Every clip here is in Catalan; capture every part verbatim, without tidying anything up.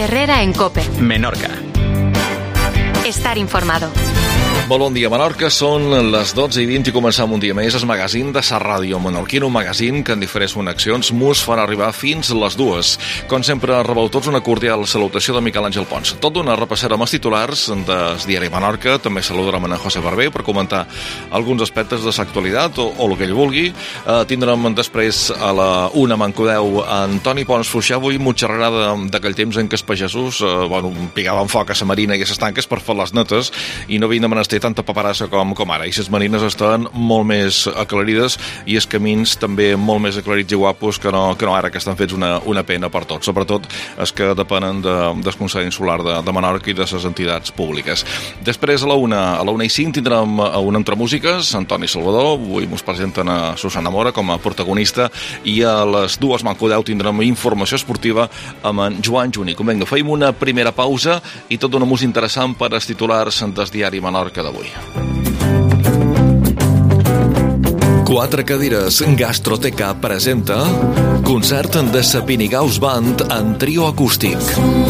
Herrera en COPE. Menorca. Estar informado. Molt bon dia, Menorca. Són les dotze i vint i començam un dia més el magazín de Sa Ràdio Menorquina, un magazín que en diferents connexions mos fan arribar fins les dues. Com sempre, rebeu tots una cordial salutació de Miquel Àngel Pons. Tot d'una repassarem els titulars del diari Menorca. També saludarem a José Barber per comentar alguns aspectes de l'actualitat o, o el que ell vulgui. Eh, tindrem després a la una m'encodeu Antoni Pons Fluixà. Avui m'ho xerrarà d'aquell temps en què els pagesos eh, bueno, picaven foc a la marina i a les tanques per fer les netes i no havien de menester tanta paperassa com, com ara, i les marines estan molt més aclarides i els camins també molt més aclarits i guapos que no, que no ara, que estan fets una, una pena per tots, sobretot els que depenen de, del Consell Insular de, de Menorca i de les entitats públiques. Després a la una, a la una i cinc tindrem un Entre Músiques, Antoni Salvador, avui ens presenten a Susana Mora com a protagonista, i a les dues m'encodeu tindrem informació esportiva amb en Joan Juni. Com vinga, feim una primera pausa i tot una música interessant per als titulars del diari Menorca d'avui. Quatre cadires Gastroteca presenta concert de Sapinigaus Band en trio acústic.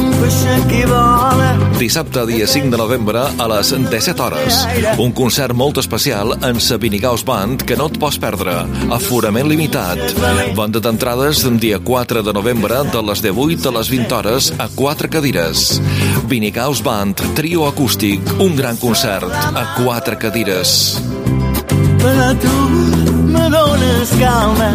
Dissabte, dia cinc de novembre, a les disset hores. Un concert molt especial en Sapinigaus Band que no et pots perdre. Aforament limitat. Venda d'entrades dia quatre de novembre de les divuit a les vint hores a quatre cadires. Sapinigaus Band, trio acústic, un gran concert a quatre cadires. Però tu me dones calma.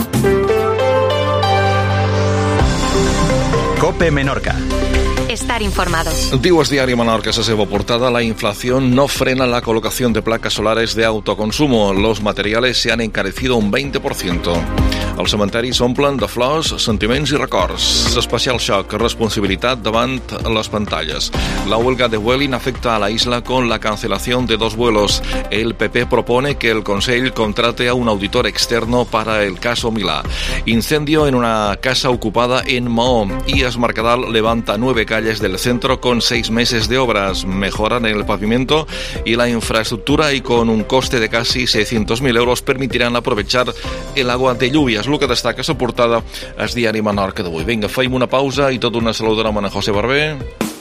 COPE Menorca. Estar informado. Diu el diari Menorca a la seva portada: la inflación no frena la colocación de placas solares de autoconsumo. Los materiales se han encarecido un veinte por ciento. Els cementaris s'omplen de flors, sentiments i records. Especial xoc, responsabilitat davant les pantalles. La huelga de Vueling afecta a la isla con la cancelación de dos vuelos. El P P propone que el Consell contrate a un auditor externo para el caso Milà. Incendio en una casa ocupada en Maó, y Es Mercadal levanta nueve calles del centro con seis meses de obras. Mejoran el pavimento y la infraestructura, y con un coste de casi seiscientos mil euros permitirán aprovechar el agua de lluvias. El que destaca la portada el diari Menorca d'avui. Vinga, feim una pausa i tot una saludarem a José Barber.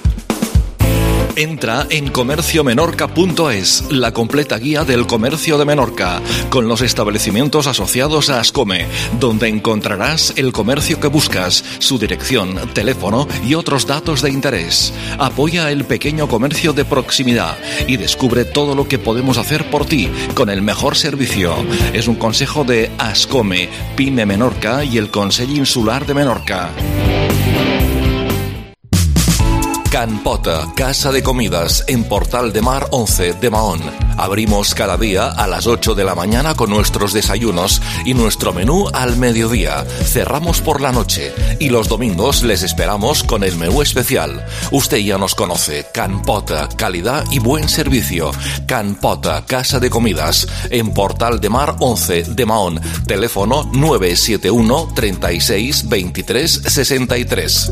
Entra en comercio menorca punto es, la completa guía del comercio de Menorca, con los establecimientos asociados a Ascome, donde encontrarás el comercio que buscas, su dirección, teléfono y otros datos de interés. Apoya el pequeño comercio de proximidad y descubre todo lo que podemos hacer por ti con el mejor servicio. Es un consejo de Ascome, Pyme Menorca y el Consell Insular de Menorca. Can Pota, casa de comidas en Portal de Mar once de Mahón. Abrimos cada día a las ocho de la mañana con nuestros desayunos y nuestro menú al mediodía. Cerramos por la noche y los domingos les esperamos con el menú especial. Usted ya nos conoce. Can Pota, calidad y buen servicio. Can Pota, casa de comidas en Portal de Mar once de Mahón. Teléfono nueve siete uno, treinta y seis, veintitrés, sesenta y tres.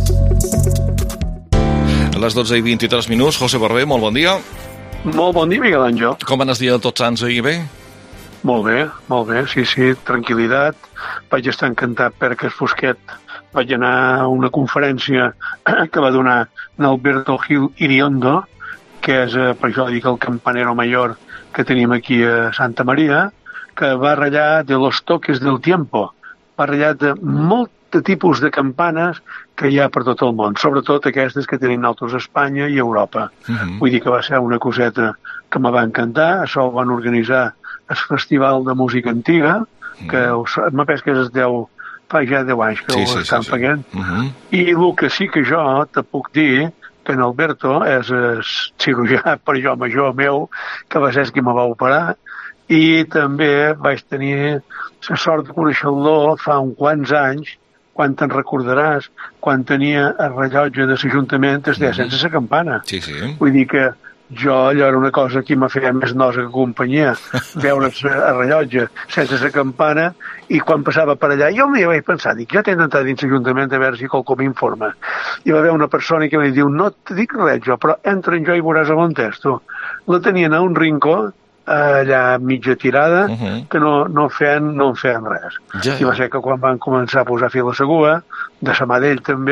A les dotze i vint-i-tres minuts, José Barber, molt bon dia. Molt bon dia, Miquel Àngel. Com van el dia de Tots Sants ahir, bé? Molt bé, molt bé, sí, sí, tranquil·litat. Vaig estar encantat perquè es Fosquet. Vaig anar a una conferència que va donar Alberto Gil Iriondo, que és, per això dic, el campanero mayor que tenim aquí a Santa Maria, que va ratllar de los toques del tiempo. Va ratllar de molt de tipus de campanes que hi ha per tot el món, sobretot aquestes que tenim nosaltres a Espanya i a Europa. Uh-huh. Vull dir que va ser una coseta que me va encantar. Això ho van organitzar el Festival de Música Antiga, uh-huh. que m'apès que es deu, fa ja deu anys que sí, ho sí, estan sí, sí. fent. Uh-huh. I el que sí que jo te puc dir que en Alberto és el cirurgià per jo major meu, que va ser qui me va operar, i també vaig tenir la sort de conèixer-lo fa uns quants anys, quan te'n recordaràs, quan tenia el rellotge de l'Ajuntament es deia sense la campana. Sí, sí. Vull dir que jo, allò era una cosa que m'ha fet més nosa que companyia, veure el rellotge sense la campana, i quan passava per allà, jo m'hi vaig pensar, dic, jo t'he d'entrar dins l'Ajuntament a veure si qualcú m'informa. I va haver una persona que em diu, no et dic res jo, però entra en jo i veuràs on és tu. La tenien a un rincó, allà mitja tirada, uh-huh. que no, no, feien, no en feien res. Ja, ja. I va ser que quan van començar a posar fil a segua, de sa mà d'ell també,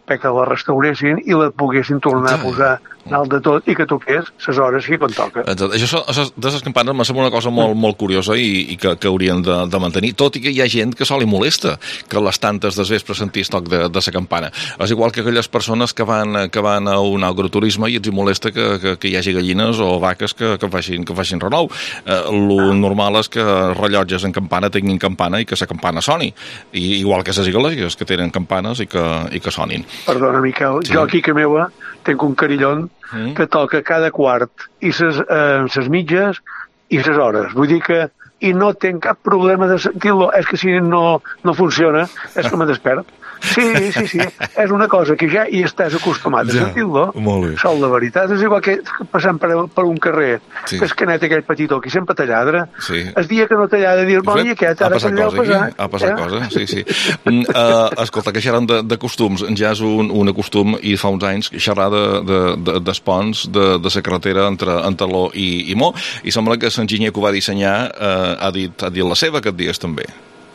perquè la restauressin i la poguessin tornar a posar dalt de tot i que toqués les hores que quan toca. Exacte. Això, això de les campanes me sembla una cosa molt, molt curiosa i, i que, que haurien de, de mantenir, tot i que hi ha gent que se li molesta que a les tantes des vespre sentís toc de, de la campana. És igual que aquelles persones que van, que van a un agroturisme i els hi molesta que, que, que hi hagi gallines o vaques que, que, facin, que facin renou. Eh, lo normal és que rellotges en campana tinguin campana i que la campana soni. I, igual que les iglesias que tenen campanes i que, i que sonin. Perdona, Miquel, sí. Jo aquí que meva tinc un carillon mm. que toca cada quart i ses, eh, ses mitges i ses hores. Vull dir que i no tinc cap problema de sentir-lo. És que si no, no funciona, és que me despert. Sí, sí, sí. És una cosa que ja hi estàs acostumat a ja, sentir-lo. Sol la veritat. És igual que passant per, per un carrer, sí. Que és canet aquell petitó que sempre te lladra. Sí. El dia que no te lladra, dir, bon, i aquest, ara que li deu passar. Ha passat eh? cosa, sí, sí. mm, uh, escolta, que xerrant de, de costums, ja és un, un costum, i fa uns anys, xerrar de, de, de, d'espons de, de la carretera entre Antaló i, i Mo, i sembla que l'enginyer que ho va dissenyar uh, ha, dit, ha dit la seva aquest dies també.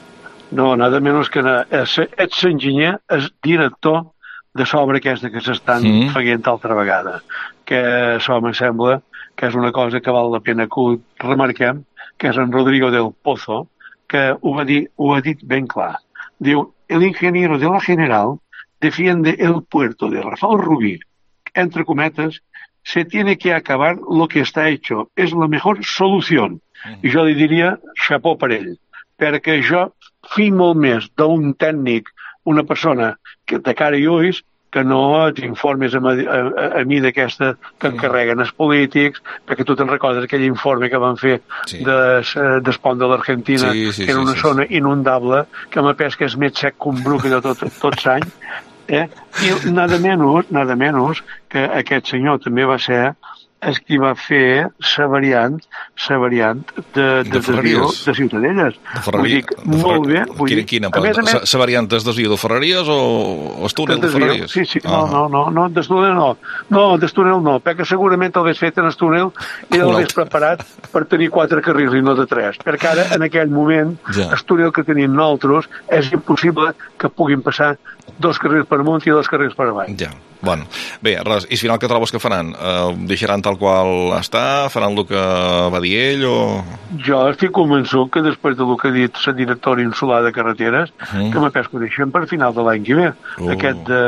No, nada menys que és l'enginyer, és director de l'obra aquesta que s'estan mm. fent altra vegada. Que això em sembla que és una cosa que val la pena que ho remarquem, que és en Rodrigo del Pozo, que ho, va dir, ho ha dit ben clar. Diu, el ingeniero de la General defiende el puerto de Rafael Rubí, entre cometes, se tiene que acabar lo que está hecho, es la mejor solución. Mm. I jo li diria, xapó per ell, perquè jo fill molt més d'un tècnic, una persona que de cara i ulls, que no t'informes a, a, a mi d'aquesta que encarreguen els polítics, perquè tu te'n recordes aquell informe que van fer sí. de, del pont de l'Argentina, sí, sí, que era una sí, zona sí. inundable, que m'ha pes que és més sec que un bruc allò tot, tot l'any. Eh? I nada menys, nada menys que aquest senyor també va ser és qui va fer la variant, la variant de, de, de desvió de Ciutadelles. De Ferreries? Dic, molt bé. Vull dir, quina? La variant del desvió de Ferreries o el túnel de Ferreries? Sí, sí, no, no, no, no, del túnel no. No, del túnel no, perquè segurament l'hagués fet en el túnel i l'hagués preparat per tenir quatre carrils i no de tres. Perquè ara, en aquell moment, ja. El túnel que tenim nosaltres és impossible que puguin passar dos carrils per amunt i dos carrils per avall. Ja. Bueno, bé, res, i al final què trobes que faran? Uh, deixaran tal qual està? Faran el que va dir ell o...? Jo estic convençut que després del que ha dit la directora insular de carreteres, uh-huh. que m'ha pes que ho deixem per final de l'any que ve. Uh. Aquest de...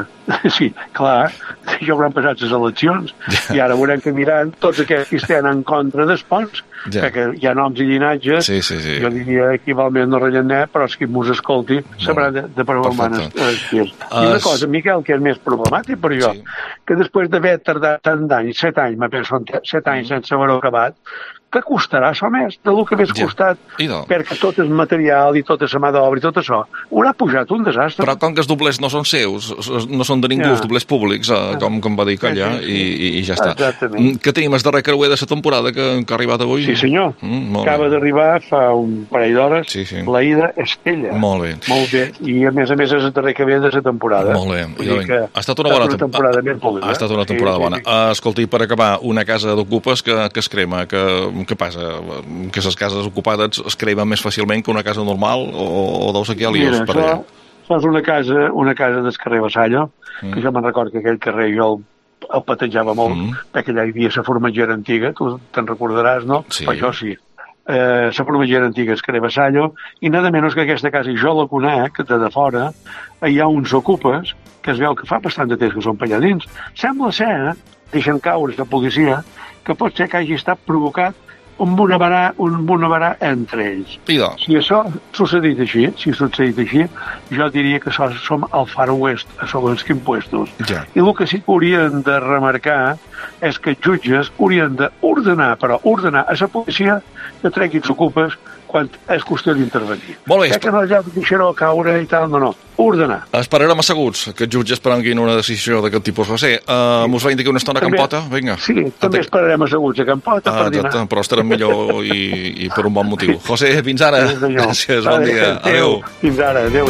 Sí, clar, ja hauran passat les eleccions ja. I ara veurem que miran tots aquests que estan en contra dels ponts, ja. Perquè hi ha noms i llinatges, sí, sí, sí. Jo diria equivalment no rellenar, però és qui m'us escolti sabrà de, de per on van els tirs. I una cosa, Miquel, que és més problemàtic per jo, sí. Que després d'haver tardat tant d'anys, set anys, m'ha pensat, set anys sense haver-ho acabat, que costarà això més, del que més ja. Costat, perquè tot el material i tota la mà d'obra i tot això, haurà pujat un desastre. Però com que els doblers no són seus, no són de ningú, ja. Els doblers públics, eh, com, com va dir que allà, sí, sí. I, i ja està. Exactament. Què tenim, el darrer creuer de la temporada que, que ha arribat avui? Sí, senyor. Mm, acaba d'arribar fa un parell d'hores, sí, sí. La Ida Estella. Molt bé. Molt bé. I a més a més és el darrer creuer de la temporada. Molt bé. I, ha estat una bona temporada. Ha estat una temporada bona. Escolti, per acabar, una casa d'ocupes que, que es crema, que què passa? Que les cases ocupades es cremen més fàcilment que una casa normal o, o deus aquí a lios per allà? Això és una casa, una casa del carrer Vassallo, mm. que jo me'n recordo que aquell carrer jo el, el patejava molt, mm. perquè allà hi havia la formatgera antiga, tu te'n recordaràs, no? Sí. Per això sí. Eh, la formatgera antiga és carrer Vassallo, i nada menys que aquesta casa, i jo la conec, de, de fora, hi ha uns ocupes que es veu que fa bastant de temps que són per allà dins. Sembla ser, eh, deixen caure la policia, que pot ser que hagi estat provocat un bonabarà, un bonabarà entre ells. Si això succeït així, si succeït així, jo diria que som al Far West, a segons quins puestos. Ja. I el que sí que haurien de remarcar és que els jutges haurien d'ordenar, però ordenar a la policia que tregui els ocupes quan és qüestió d'intervenir. Molt bé. Que no ja deixarà caure i tal, no, no. Ordenar. Esperarem asseguts que els jutges prenguin una decisió d'aquest tipus. José, uh, mos veiem d'aquí una estona a Campota? Vinga. Sí, també Ate... esperarem asseguts a Campota ah, per dinar. Exacte, però estarem millor i, i per un bon motiu. José, fins ara. Sí, gràcies, bon dia. Adéu. Fins ara, adéu,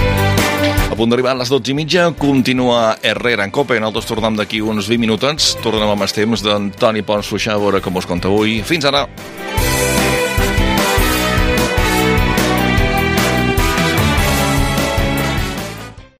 adéu. A punt d'arribar a les dotze i mitja, continua Herrera en Cope. Nosaltres tornem d'aquí uns vint minutets. Tornem amb els temps d'Antoni Pons Fluixà, a veure com us conta avui. Fins ara.